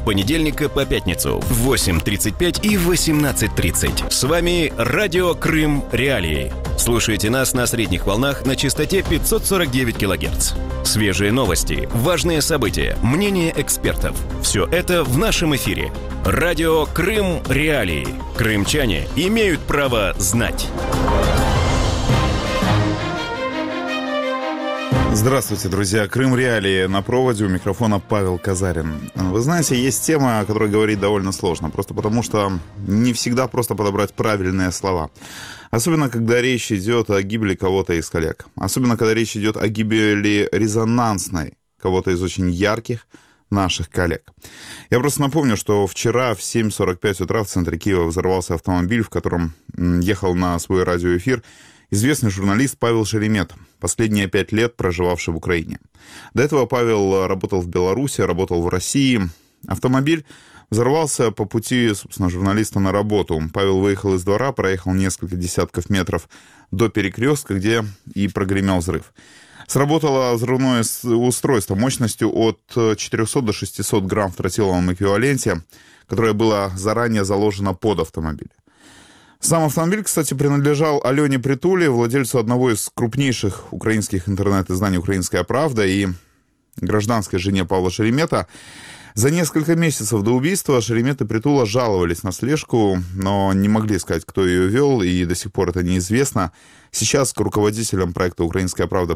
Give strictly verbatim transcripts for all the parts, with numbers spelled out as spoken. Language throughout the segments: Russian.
с понедельника по пятницу в восемь тридцать пять и восемнадцать тридцать. С вами Радио Крым Реалии. Слушайте нас на средних волнах на частоте пятьсот сорок девять килогерц. Свежие новости, важные события, мнения экспертов. Все это в нашем эфире. Радио Крым Реалии. Крымчане имеют право знать. Здравствуйте, друзья. Крым Реалии. На проводе у микрофона Павел Казарин. Вы знаете, есть тема, о которой говорить довольно сложно. Просто потому, что не всегда просто подобрать правильные слова. Особенно, когда речь идет о гибели кого-то из коллег. Особенно, когда речь идет о гибели резонансной кого-то из очень ярких наших коллег. Я просто напомню, что вчера в семь сорок пять утра в центре Киева взорвался автомобиль, в котором ехал на свой радиоэфир известный журналист Павел Шеремета, последние пять лет проживавший в Украине. До этого Павел работал в Беларуси, работал в России. Автомобиль взорвался по пути, собственно, журналиста на работу. Павел выехал из двора, проехал несколько десятков метров до перекрестка, где и прогремел взрыв. Сработало взрывное устройство мощностью от четырехсот до шестисот грамм в тротиловом эквиваленте, которое было заранее заложено под автомобиль. Сам автомобиль, кстати, принадлежал Алене Притуле, владельцу одного из крупнейших украинских интернет-изданий «Украинская правда» и гражданской жене Павла Шеремета. За несколько месяцев до убийства Шеремет и Притула жаловались на слежку, но не могли сказать, кто ее вел, и до сих пор это неизвестно. Сейчас к руководителям проекта «Украинская правда»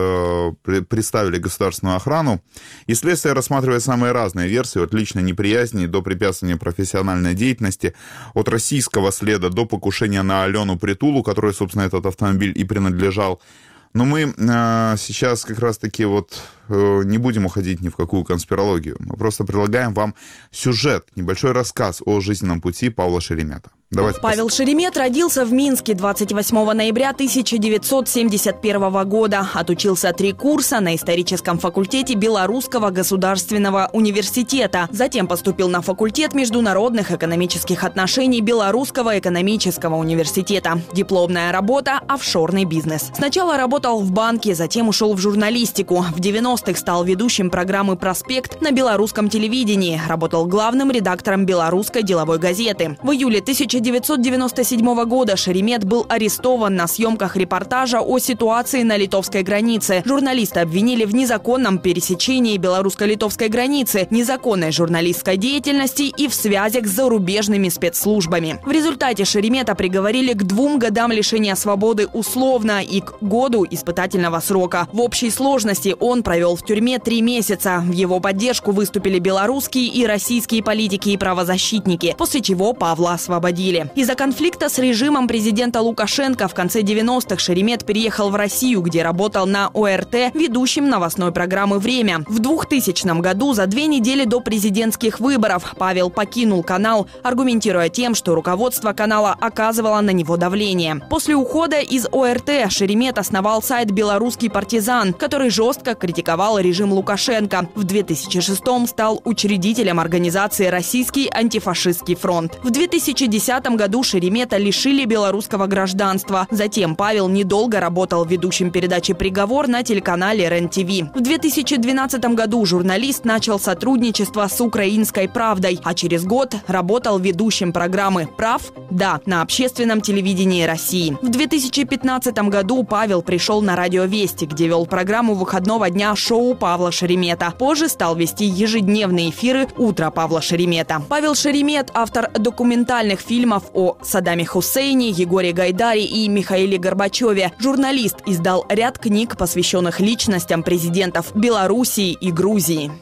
представили государственную охрану, и следствие рассматривает самые разные версии, от личной неприязни до препятствования профессиональной деятельности, от российского следа до покушения на Алену Притулу, которой, собственно, этот автомобиль и принадлежал. Но мы э, сейчас как раз-таки вот э, не будем уходить ни в какую конспирологию. Мы просто предлагаем вам сюжет, небольшой рассказ о жизненном пути Павла Шеремета. Давайте Павел посмотрим. Шеремет родился в Минске двадцать восьмого ноября тысяча девятьсот семьдесят первого года. Отучился три курса на историческом факультете Белорусского государственного университета. Затем поступил на факультет международных экономических отношений Белорусского экономического университета. Дипломная работа – офшорный бизнес. Сначала работал в банке, затем ушел в журналистику. В девяностых стал ведущим программы «Проспект» на белорусском телевидении. Работал главным редактором белорусской деловой газеты. В июле тысяча девятьсот девяносто седьмого года Шеремет был арестован на съемках репортажа о ситуации на литовской границе. Журналиста обвинили в незаконном пересечении белорусско-литовской границы, незаконной журналистской деятельности и в связях с зарубежными спецслужбами. В результате Шеремета приговорили к двум годам лишения свободы условно и к году испытательного срока. В общей сложности он провел в тюрьме три месяца. В его поддержку выступили белорусские и российские политики и правозащитники, после чего Павла освободили. Из-за конфликта с режимом президента Лукашенко в конце девяностых Шеремет переехал в Россию, где работал на О Р Т ведущим новостной программы «Время». В двухтысячном году, за две недели до президентских выборов, Павел покинул канал, аргументируя тем, что руководство канала оказывало на него давление. После ухода из О Р Т Шеремет основал сайт «Белорусский партизан», который жестко критиковал режим Лукашенко. В две тысячи шестом стал учредителем организации «Российский антифашистский фронт». В две тысячи десятом году Шеремета лишили белорусского гражданства. Затем Павел недолго работал ведущим передачи «Приговор» на телеканале Р Ен Ти Ви. В две тысячи двенадцатом году журналист начал сотрудничество с «Украинской правдой», а через год работал ведущим программы «Прав? Да» на общественном телевидении России. В две тысячи пятнадцатом году Павел пришел на радио Вести, где вел программу выходного дня «Шоу Павла Шеремета». Позже стал вести ежедневные эфиры «Утро Павла Шеремета». Павел Шеремет – автор документальных фильмов о Саддаме Хусейне, Егоре Гайдаре и Михаиле Горбачеве. Журналист издал ряд книг, посвященных личностям президентов Белоруссии и Грузии.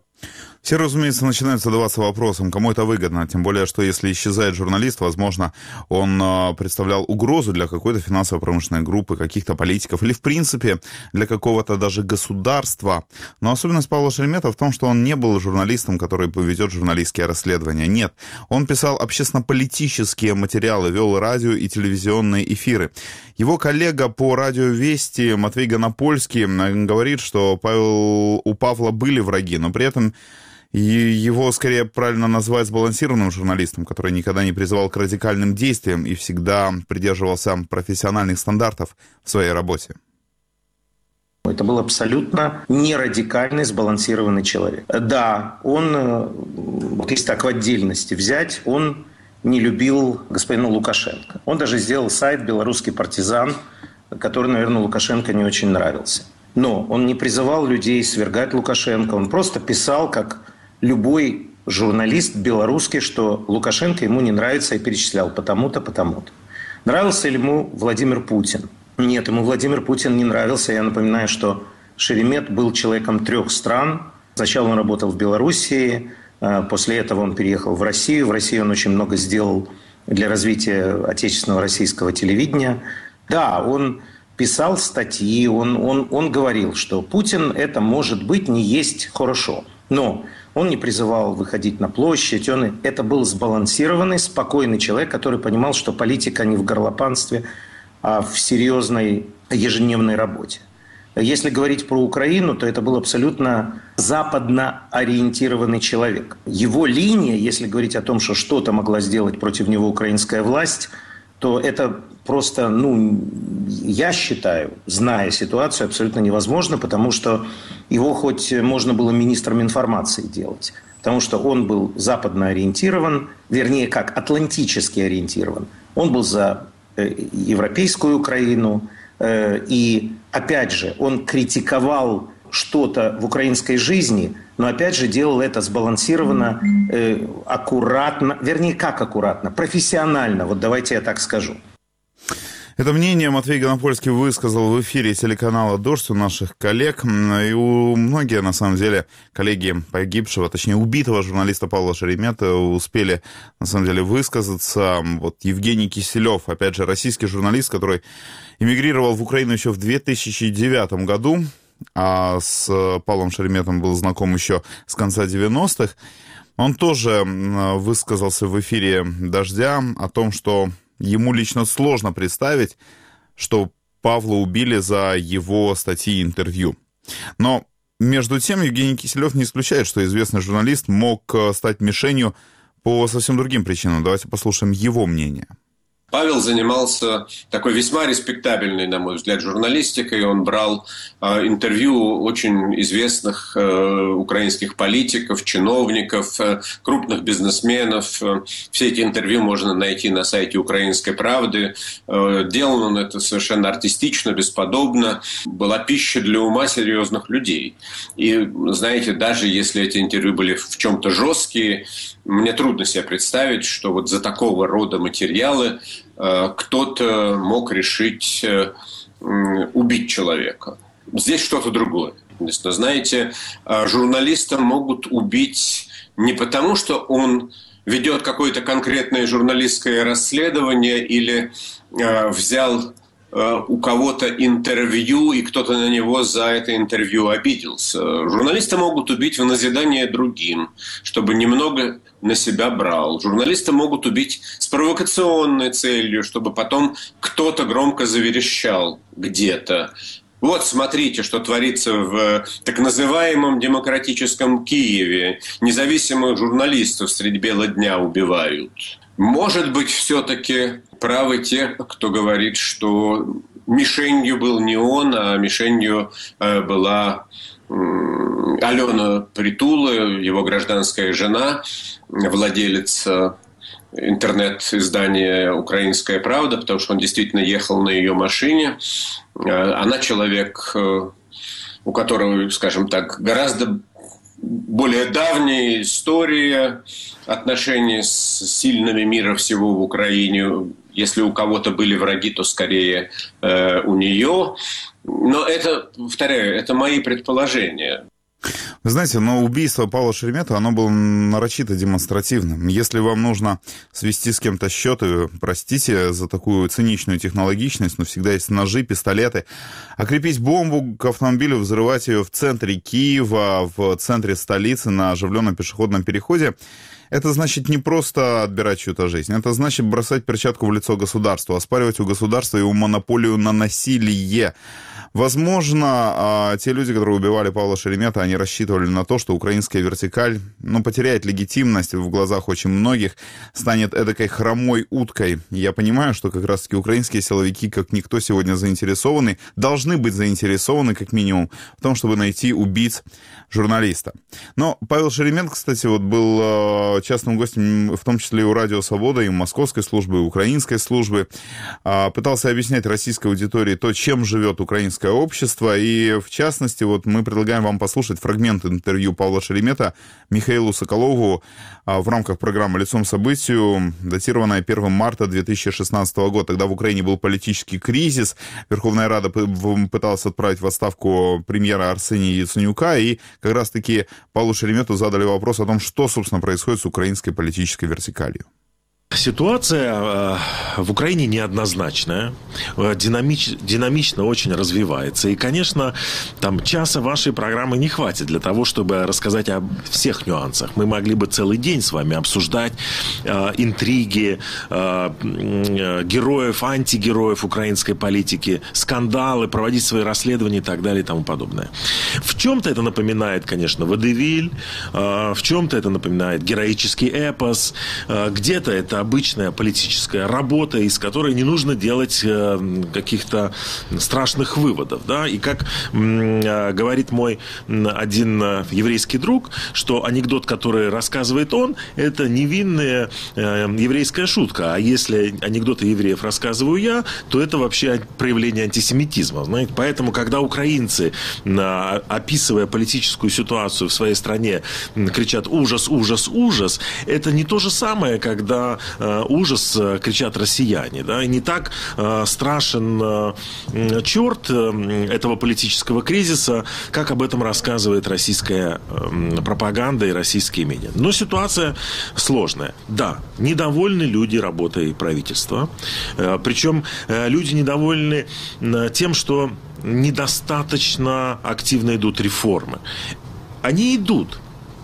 Все, разумеется, начинают задаваться вопросом, кому это выгодно. Тем более, что если исчезает журналист, возможно, он представлял угрозу для какой-то финансово-промышленной группы, каких-то политиков или, в принципе, для какого-то даже государства. Но особенность Павла Шеремета в том, что он не был журналистом, который ведет журналистские расследования. Нет, он писал общественно-политические материалы, вел радио и телевизионные эфиры. Его коллега по радио Вести Матвей Гонопольский говорит, что Павел, у Павла были враги, но при этом и его скорее правильно назвать сбалансированным журналистом, который никогда не призывал к радикальным действиям и всегда придерживался профессиональных стандартов в своей работе. Это был абсолютно не радикальный, сбалансированный человек. Да, он, вот если так в отдельности взять, он не любил господина Лукашенко. Он даже сделал сайт «Белорусский партизан», который, наверное, Лукашенко не очень нравился. Но он не призывал людей свергать Лукашенко. Он просто писал, как любой журналист белорусский, что Лукашенко ему не нравится, и перечислял потому-то, потому-то. Нравился ли ему Владимир Путин? Нет, ему Владимир Путин не нравился. Я напоминаю, что Шеремет был человеком трех стран. Сначала он работал в Белоруссии, после этого он переехал в Россию. В России он очень много сделал для развития отечественного российского телевидения. Да, он писал статьи, он, он, он говорил, что Путин – это, может быть, не есть хорошо. Но он не призывал выходить на площадь. Он, это был сбалансированный, спокойный человек, который понимал, что политика не в горлопанстве, а в серьезной ежедневной работе. Если говорить про Украину, то это был абсолютно западно ориентированный человек. Его линия, если говорить о том, что что-то могла сделать против него украинская власть, то это просто, ну, я считаю, зная ситуацию, абсолютно невозможно, потому что его хоть можно было министром информации делать. Потому что он был западно ориентирован, вернее, как атлантически ориентирован. Он был за европейскую Украину. И, опять же, он критиковал что-то в украинской жизни, но, опять же, делал это сбалансированно, аккуратно. Вернее, как аккуратно? Профессионально. Вот давайте я так скажу. Это мнение Матвей Гонопольский высказал в эфире телеканала «Дождь» у наших коллег. И у многие, на самом деле, коллеги погибшего, точнее, убитого журналиста Павла Шеремета успели, на самом деле, высказаться. Вот Евгений Киселев, опять же, российский журналист, который эмигрировал в Украину еще в две тысячи девятом году, а с Павлом Шереметом был знаком еще с конца девяностых. Он тоже высказался в эфире «Дождя» о том, что ему лично сложно представить, что Павла убили за его статьи и интервью. Но, между тем, Евгений Киселев не исключает, что известный журналист мог стать мишенью по совсем другим причинам. Давайте послушаем его мнение. Павел занимался такой весьма респектабельной, на мой взгляд, журналистикой. Он брал э, интервью очень известных э, украинских политиков, чиновников, э, крупных бизнесменов. Все эти интервью можно найти на сайте «Украинской правды». Э, делал он это совершенно артистично, бесподобно. Была пища для ума серьезных людей. И, знаете, даже если эти интервью были в чем-то жесткие, мне трудно себе представить, что вот за такого рода материалы кто-то мог решить убить человека. Здесь что-то другое. Знаете, журналиста могут убить не потому, что он ведет какое-то конкретное журналистское расследование или взял у кого-то интервью, и кто-то на него за это интервью обиделся. Журналиста могут убить в назидание другим, чтобы немного на себя брал. Журналиста могут убить с провокационной целью, чтобы потом кто-то громко заверещал где-то. Вот смотрите, что творится в так называемом демократическом Киеве. Независимых журналистов средь бела дня убивают. Может быть, все-таки правы те, кто говорит, что мишенью был не он, а мишенью была Алена Притула, его гражданская жена, владелица интернет-издания «Украинская правда», потому что он действительно ехал на ее машине. Она человек, у которого, скажем так, гораздо более давняя история отношений с сильными мира всего в Украине. Если у кого-то были враги, то скорее э, у нее. Но это, повторяю, это мои предположения. Вы знаете, но убийство Павла Шеремета, оно было нарочито демонстративным. Если вам нужно свести с кем-то счеты, простите за такую циничную технологичность, но всегда есть ножи, пистолеты. Окрепить бомбу к автомобилю, взрывать ее в центре Киева, в центре столицы, на оживленном пешеходном переходе, это значит не просто отбирать чью-то жизнь, это значит бросать перчатку в лицо государству, оспаривать у государства его монополию на насилие. Возможно, те люди, которые убивали Павла Шеремета, они рассчитывали указывали на то, что украинская вертикаль, ну, потеряет легитимность в глазах очень многих, станет эдакой хромой уткой. Я понимаю, что как раз-таки украинские силовики, как никто сегодня заинтересованы, должны быть заинтересованы, как минимум, в том, чтобы найти убийц журналиста. Но Павел Шереметко, кстати, вот был частным гостем, в том числе и у «Радио Свобода», и у московской службы, и у украинской службы. Пытался объяснять российской аудитории то, чем живет украинское общество. И, в частности, вот мы предлагаем вам послушать фрагмент интервью Павла Шеремета Михаилу Соколову в рамках программы «Лицом событию», датированное первого марта две тысячи шестнадцатого года. Тогда в Украине был политический кризис. Верховная Рада пыталась отправить в отставку премьера Арсения Яценюка, и как раз-таки Павлу Шеремету задали вопрос о том, что, собственно, происходит с украинской политической вертикалью. Ситуация в Украине неоднозначная, динамич, динамично очень развивается. И, конечно, там часа вашей программы не хватит для того, чтобы рассказать о всех нюансах. Мы могли бы целый день с вами обсуждать э, интриги, э, э, героев, антигероев украинской политики, скандалы, проводить свои расследования и так далее и тому подобное. В чем-то это напоминает, конечно, водевиль, э, в чем-то это напоминает героический эпос, э, где-то это обычная политическая работа, из которой не нужно делать э, каких-то страшных выводов. Да? И как э, говорит мой один еврейский друг, что анекдот, который рассказывает он, это невинная э, еврейская шутка. А если анекдоты евреев рассказываю я, то это вообще проявление антисемитизма. Знаете? Поэтому, когда украинцы, э, описывая политическую ситуацию в своей стране, кричат «ужас, ужас, ужас», это не то же самое, когда ужас кричат россияне. Да? И не так э, страшен э, черт э, этого политического кризиса, как об этом рассказывает российская э, пропаганда и российские медиа. Но ситуация сложная. Да, недовольны люди работой правительства. Э, причем э, люди недовольны э, тем, что недостаточно активно идут реформы. Они идут.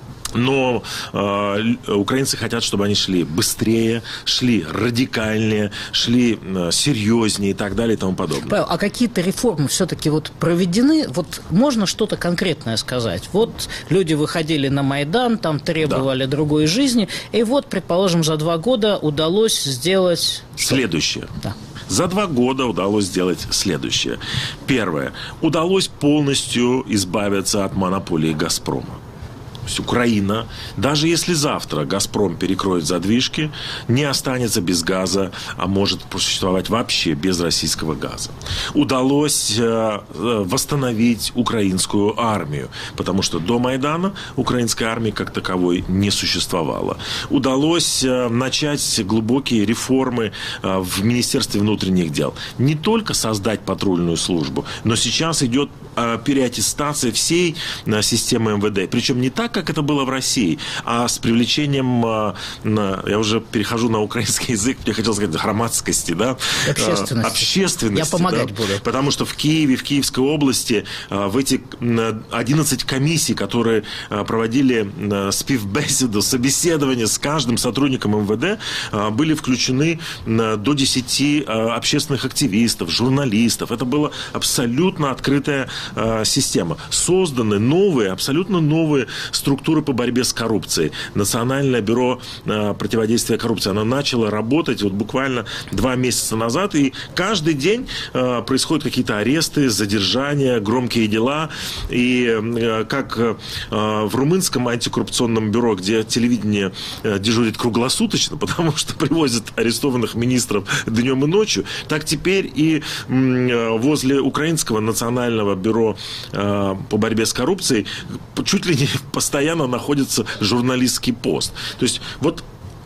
Но э, украинцы хотят, чтобы они шли быстрее, шли радикальнее, шли э, серьезнее и так далее и тому подобное. Павел, а какие-то реформы все-таки вот проведены? Вот можно что-то конкретное сказать? Вот люди выходили на Майдан, там требовали да. другой жизни, и вот, предположим, за два года удалось сделать... Следующее. Да. За два года удалось сделать следующее. Первое. Удалось полностью избавиться от монополии «Газпрома». То есть Украина, даже если завтра «Газпром» перекроет задвижки, не останется без газа, а может просуществовать вообще без российского газа. Удалось восстановить украинскую армию, потому что до Майдана украинской армии как таковой не существовало. Удалось начать глубокие реформы в Министерстве внутренних дел. Не только создать патрульную службу, но сейчас идет переаттестация всей системы эм вэ дэ. Причем не так, как это было в России, а с привлечением, я уже перехожу на украинский язык, я хотел сказать, громадскости, да? Общественности. Общественности. Я помогать да? буду. Потому что в Киеве, в Киевской области в эти одиннадцать комиссий, которые проводили співбесіду, собеседование с каждым сотрудником эм вэ дэ, были включены до десяти общественных активистов, журналистов. Это была абсолютно открытая система. Созданы новые, абсолютно новые структуры по борьбе с коррупцией. Национальное бюро противодействия коррупции, оно начало работать вот буквально два месяца назад, и каждый день происходят какие-то аресты, задержания, громкие дела. И как в румынском антикоррупционном бюро, где телевидение дежурит круглосуточно, потому что привозят арестованных министров днем и ночью, так теперь и возле украинского национального бюро по борьбе с коррупцией чуть ли не постоянно находится журналистский пост. То есть вот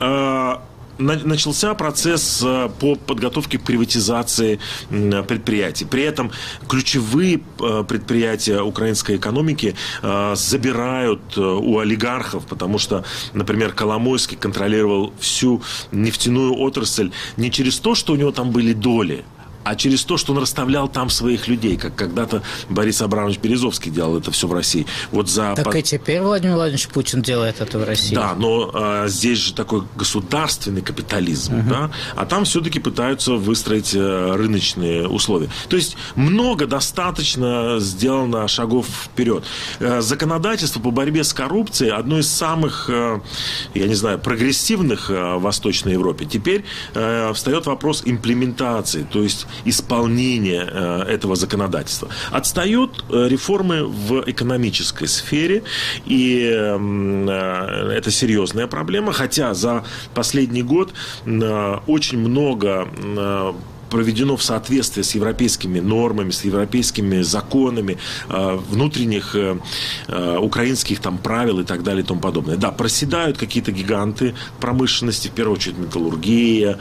начался процесс по подготовке к приватизации предприятий. При этом ключевые предприятия украинской экономики забирают у олигархов, потому что, например, Коломойский контролировал всю нефтяную отрасль не через то, что у него там были доли, а через то, что он расставлял там своих людей, как когда-то Борис Абрамович Березовский делал это все в России. Вот за... Так и теперь Владимир Владимирович Путин делает это в России. Да, но а, здесь же такой государственный капитализм, угу. да, а там все-таки пытаются выстроить а, рыночные условия. То есть много достаточно сделано шагов вперед. А, законодательство по борьбе с коррупцией одно из самых, а, я не знаю, прогрессивных а, в Восточной Европе. Теперь а, встает вопрос имплементации, то есть исполнения а, этого законодательства. Отстают а, реформы в экономической сфере, и а, это серьезная проблема, хотя за последний год а, очень много а, проведено в соответствии с европейскими нормами, с европейскими законами, внутренних украинских там правил и так далее и тому подобное. Да, проседают какие-то гиганты промышленности, в первую очередь металлургия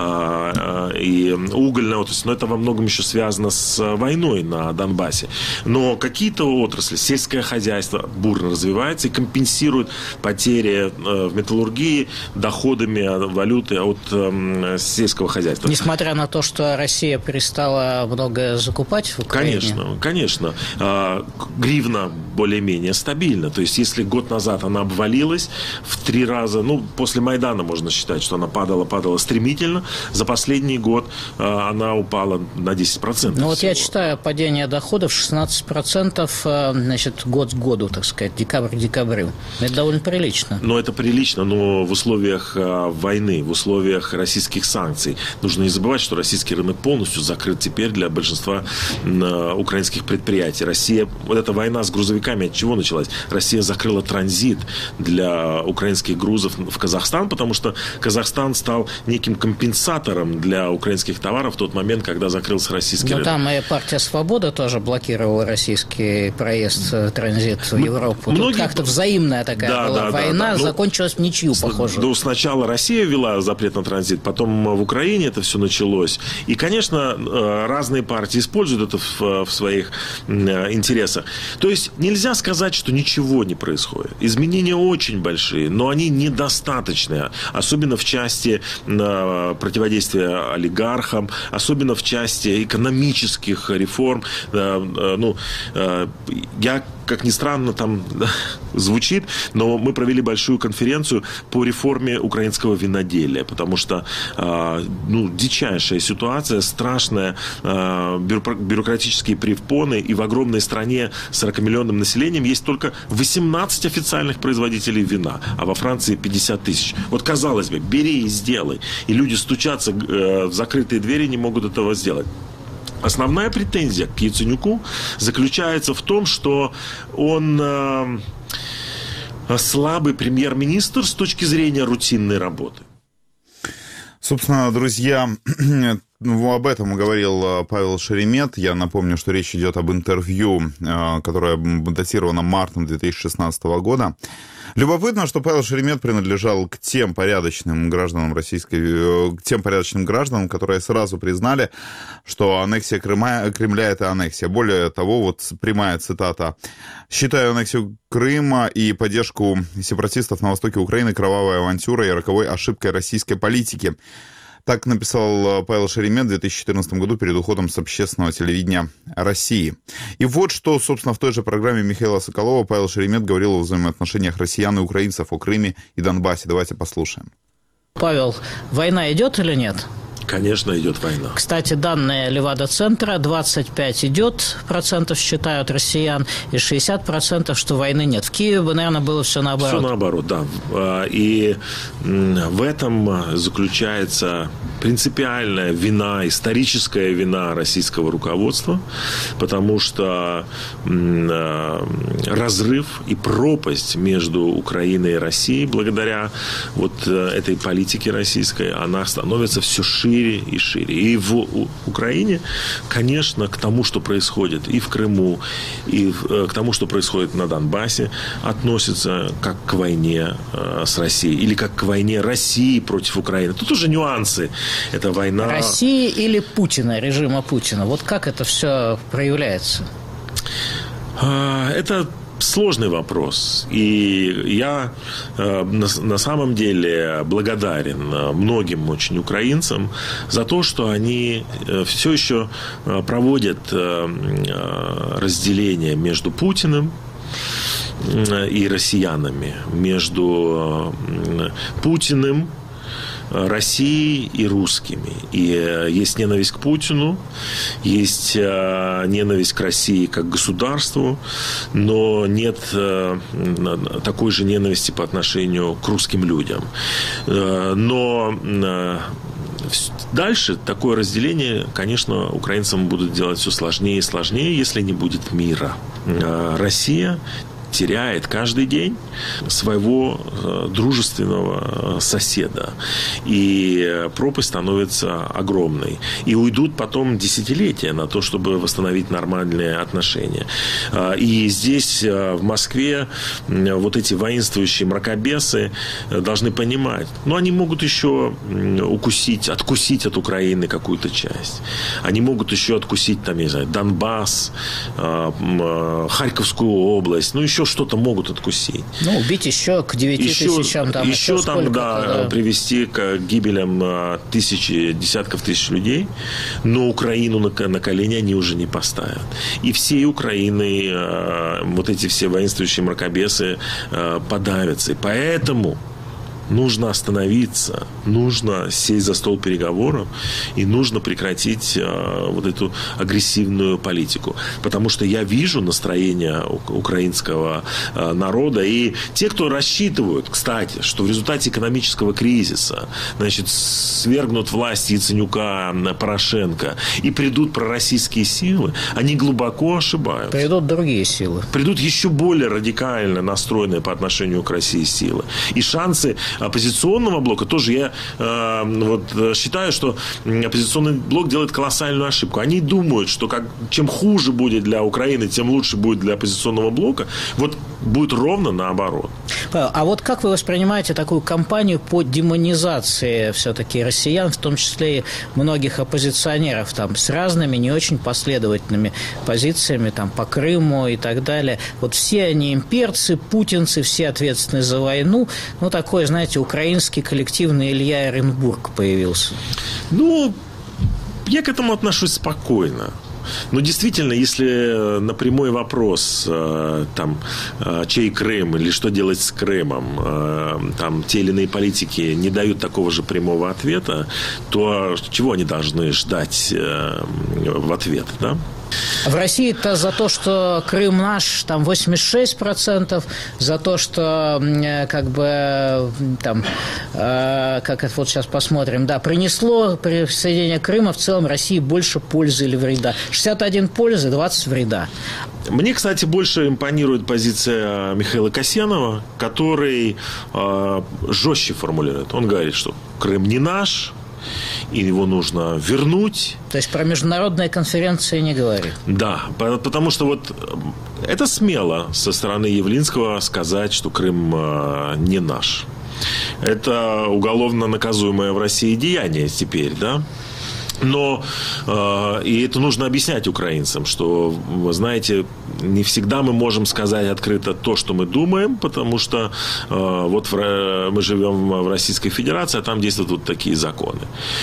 и угольная отрасль, но это во многом еще связано с войной на Донбассе. Но какие-то отрасли, сельское хозяйство бурно развивается и компенсирует потери в металлургии доходами валюты от сельского хозяйства. Несмотря на то, что Россия перестала многое закупать в Украине? Конечно, конечно. Гривна более-менее стабильна. То есть, если год назад она обвалилась в три раза, ну, после Майдана можно считать, что она падала, падала стремительно, за последний год она упала на десять процентов. Ну, вот я читаю падение доходов шестнадцать процентов, значит, год к году, так сказать, декабрь к декабрю. Это довольно прилично. Ну, это прилично, но в условиях войны, в условиях российских санкций. Нужно не забывать, что российский рынок полностью закрыт теперь для большинства украинских предприятий. Россия, вот эта война с грузовиками от чего началась? Россия закрыла транзит для украинских грузов в Казахстан, потому что Казахстан стал неким компенсатором для украинских товаров в тот момент, когда закрылся российский Но рынок. Там и партия «Свобода» тоже блокировала российский проезд, транзит в Европу. Многие... Тут как-то взаимная такая да, была да, война, да, да. закончилась в ничью, похоже. Ну, сначала Россия ввела запрет на транзит, потом в Украине это все началось. И, конечно, разные партии используют это в, в своих интересах. То есть нельзя сказать, что ничего не происходит. Изменения очень большие, но они недостаточные. Особенно в части противодействия олигархам, особенно в части экономических реформ. Ну, я, как ни странно, там звучит, но мы провели большую конференцию по реформе украинского виноделия, потому что ну, дичайшая ситуация, страшная, бюрократические препоны, и в огромной стране с сорокамиллионным населением есть только восемнадцать официальных производителей вина, а во Франции пятьдесят тысяч. Вот, казалось бы, бери и сделай. И люди стучатся в закрытые двери, не могут этого сделать. Основная претензия к Яценюку заключается в том, что он э, слабый премьер-министр с точки зрения рутинной работы. Собственно, друзья, ну, об этом говорил Павел Шеремет. Я напомню, что речь идет об интервью, которое датировано мартом две тысячи шестнадцатого года. Любопытно, что Павел Шеремет принадлежал к тем порядочным гражданам российской, к тем порядочным гражданам, которые сразу признали, что аннексия Крыма, Кремля – это аннексия. Более того, вот прямая цитата: «Считаю аннексию Крыма и поддержку сепаратистов на востоке Украины кровавой авантюрой и роковой ошибкой российской политики». Так написал Павел Шеремет в две тысячи четырнадцатом году перед уходом с общественного телевидения России. И вот что, собственно, в той же программе Михаила Соколова Павел Шеремет говорил о взаимоотношениях россиян и украинцев, о Крыме и Донбассе. Давайте послушаем. Павел, война идет или нет? Конечно, идет война. Кстати, данные Левада-центра: двадцать пять идет процентов считают россиян, и шестьдесят процентов, что войны нет. В Киеве бы, наверное, было все наоборот. Все наоборот, да. И в этом заключается принципиальная вина, историческая вина российского руководства, потому что разрыв и пропасть между Украиной и Россией благодаря вот этой политике российской, она становится все шире и шире. И в Украине, конечно, к тому, что происходит и в Крыму, и к тому, что происходит на Донбассе, относится как к войне с Россией. Или как к войне России против Украины. Тут уже нюансы. Это война... России или Путина, режима Путина. Вот как это все проявляется? Это сложный вопрос. И я э, на, на самом деле благодарен многим очень украинцам за то, что они э, все еще э, проводят э, э, разделение между Путиным э, и россиянами, между э, Путиным, Россией и русскими. И есть ненависть к Путину, есть ненависть к России как к государству, но нет такой же ненависти по отношению к русским людям. Но дальше такое разделение, конечно, украинцам будут делать все сложнее и сложнее, если не будет мира. Россия теряет каждый день своего дружественного соседа. И пропасть становится огромной. И уйдут потом десятилетия на то, чтобы восстановить нормальные отношения. И здесь, в Москве, вот эти воинствующие мракобесы должны понимать, ну, они могут еще укусить, откусить от Украины какую-то часть. Они могут еще откусить, там, я не знаю, Донбасс, Харьковскую область, ну, еще что-то могут откусить. Ну, убить еще к девяти еще, тысячам. Там, еще, еще там, да, да, привести к гибелям тысячи, десятков тысяч людей, но Украину на, на колени они уже не поставят. И всей Украины вот эти все воинствующие мракобесы подавятся. И поэтому нужно остановиться, нужно сесть за стол переговоров и нужно прекратить э, вот эту агрессивную политику. Потому что я вижу настроение украинского э, народа. И те, кто рассчитывают, кстати, что в результате экономического кризиса, значит, свергнут власть Яценюка, Порошенко и придут пророссийские силы, они глубоко ошибаются. Придут другие силы. Придут еще более радикально настроенные по отношению к России силы. И шансы оппозиционного блока тоже я э, вот, считаю, что оппозиционный блок делает колоссальную ошибку. Они думают, что как, чем хуже будет для Украины, тем лучше будет для оппозиционного блока. Вот будет ровно наоборот. А вот как вы воспринимаете такую кампанию по демонизации все-таки россиян, в том числе и многих оппозиционеров, там, с разными не очень последовательными позициями там, по Крыму и так далее? Вот все они имперцы, путинцы, все ответственны за войну. Ну, такой, знаете, украинский коллективный Илья Оренбург появился. Ну, я к этому отношусь спокойно. Но действительно, если на прямой вопрос, там, чей Крым или что делать с Крымом, там, те или иные политики не дают такого же прямого ответа, то чего они должны ждать в ответ, да? В России-то за то, что Крым наш, там восемьдесят шесть процентов, за то, что как бы там, э, как это вот сейчас посмотрим, да, принесло присоединение Крыма в целом России больше пользы или вреда. шестьдесят один пользы, двадцать вреда. Мне, кстати, больше импонирует позиция Михаила Касьянова, который э, жестче формулирует. Он говорит, что Крым не наш, и его нужно вернуть. То есть про международные конференции не говорит. Да, потому что вот это смело со стороны Явлинского сказать, что Крым не наш. Это уголовно наказуемое в России деяние теперь, да? Но э, и это нужно объяснять украинцам, что, вы знаете, не всегда мы можем сказать открыто то, что мы думаем, потому что э, вот в, мы живем в Российской Федерации, а там действуют вот такие законы.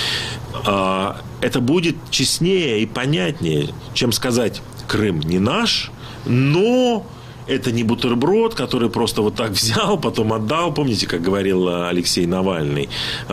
Э, это будет честнее и понятнее, чем сказать: Крым не наш, но это не бутерброд, который просто вот так взял, потом отдал. Помните, как говорил Алексей Навальный?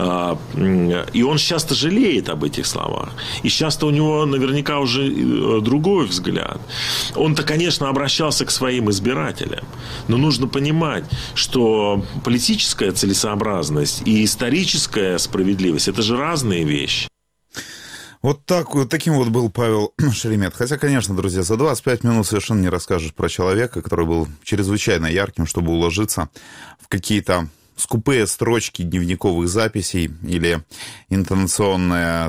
И он часто жалеет об этих словах. И часто у него наверняка уже другой взгляд. Он-то, конечно, обращался к своим избирателям. Но нужно понимать, что политическая целесообразность и историческая справедливость – это же разные вещи. Вот, так, вот таким вот был Павел Шеремет. Хотя, конечно, друзья, за двадцать пять минут совершенно не расскажешь про человека, который был чрезвычайно ярким, чтобы уложиться в какие-то скупые строчки дневниковых записей или интонационные,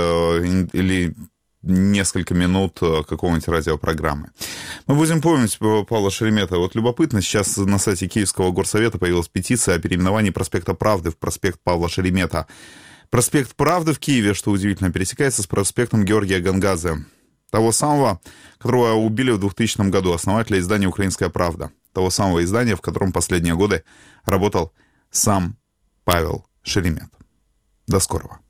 или несколько минут какого-нибудь радиопрограммы. Мы будем помнить Павла Шеремета. Вот любопытно, сейчас на сайте Киевского горсовета появилась петиция о переименовании проспекта Правды в проспект Павла Шеремета. Проспект Правды в Киеве, что удивительно, пересекается с проспектом Георгия Гонгадзе, того самого, которого убили в двухтысячном году, основателя издания «Украинская правда». того самого издания, в котором последние годы работал сам Павел Шеремет. До скорого.